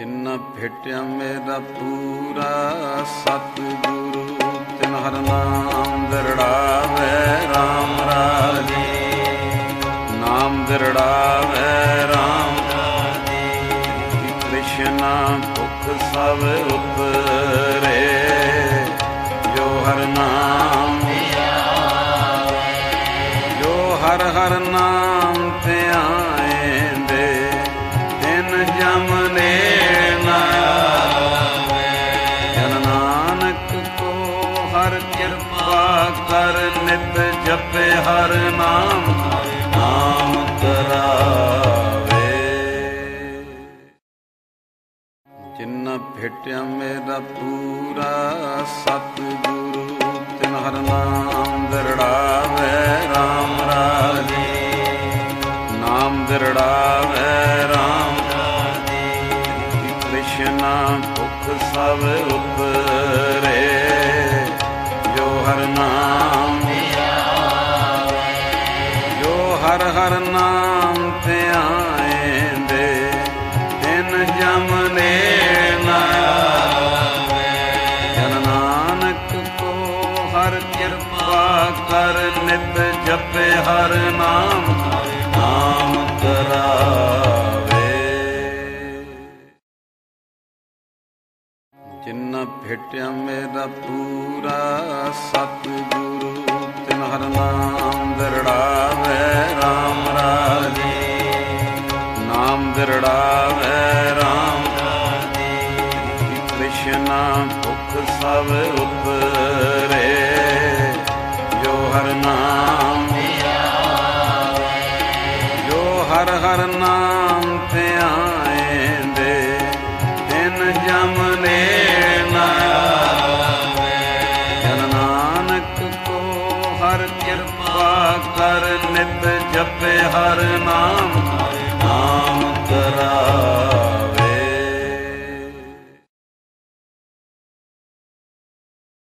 ਜਿਨ ਭੇਟਿਆ ਮੇਰਾ ਪੂਰਾ ਸਤਿਗੁਰੂ ਤਿਨ ਹਰਿ ਨਾਮ ਦਿਰੜਾਵੇ ਰਾਮ ਰਾਜੀ। ਨਾਮ ਦਿਰੜਾਵੇ ਰਾਮ ਰਾਜੀ। ਕ੍ਰਿਸ਼ਨਾ ਭੁਖ ਸਭ ਉਤਰੇ ਜੋ ਹਰਿ ਨਾਮ ਜੋ ਹਰਿ ਹਰਿ ਨਾਮ ਧਿਆਇਂਦੇ ਤਿਨ ਜਮ ਨੇੜ ਨ ਆਵੇ। ਜਨ ਨਾਨਕ ਕੋ ਹਰਿ ਕਿਰਪਾ ਕਰ ਨਿਤ ਜਪੇ ਹਰਿ ਨਾਮ ਨਾਮ ਕਰਾਵੇ। ਜਿਨ ਭੇਟਿਆ ਮੇਰਾ ਪੂਰਾ ਸਤਿਗੁਰੂ ਤਿਨ ਹਰਿ ਨਾਮ ਦਿਰੜਾਵੇ ਰਾਮ ਰਾਜੀ। ਨਾਮ ਦਿਰੜਾਵੇ ਰਾਮ ਰਾਜੀ। ਕ੍ਰਿਸ਼ਨਾ ਭੁਖ ਸਭ ਉਤਰੇ ਜੋ ਹਰਿ ਨਾਮ ਜੋ ਹਰਿ ਹਰਿ ਨਾਮ ਧਿਆਇਂਦੇ ਤਿਨ ਜਮ ਨੇੜ ਨ ਆਵੇ। ਜਨ ਨਾਨਕ ਕੋ ਹਰਿ ਕਿਰਪਾ ਕਰ ਨਿਤ ਜਪੇ ਹਰਿ ਨਾਮ ਨਾਮ ਕਰਾਵੇ। ਜਿਨ ਭੇਟਿਆ ਮੇਰਾ ਪੂਰਾ ਸਤਿਗੁਰੂ ਤਿਨ ਹਰਿ ਨਾਮ ਦਿਰੜਾਵੇ ਰਾਮ ਰਾਜੀ। ਨਾਮ ਦਿਰੜਾਵੇ ਰਾਮ ਰਾਜੀ। ਕ੍ਰਿਸ਼ਨਾ ਭੁਖ ਸਭ ਉਤਰੇ ਜੋ ਹਰਿ ਨਾਮ ਜੋ ਹਰਿ ਹਰਿ ਨਾਮ ਧਿਆਇਂਦੇ ਤਿਨ ਜਮ ਨੇੜ ਨ ਆਵੇ। ਜਨ ਨਾਨਕ ਕੋ ਹਰਿ ਕਿਰਪਾ ਕਰ ਨਿਤ ਜਪੇ ਹਰਿ ਨਾਮ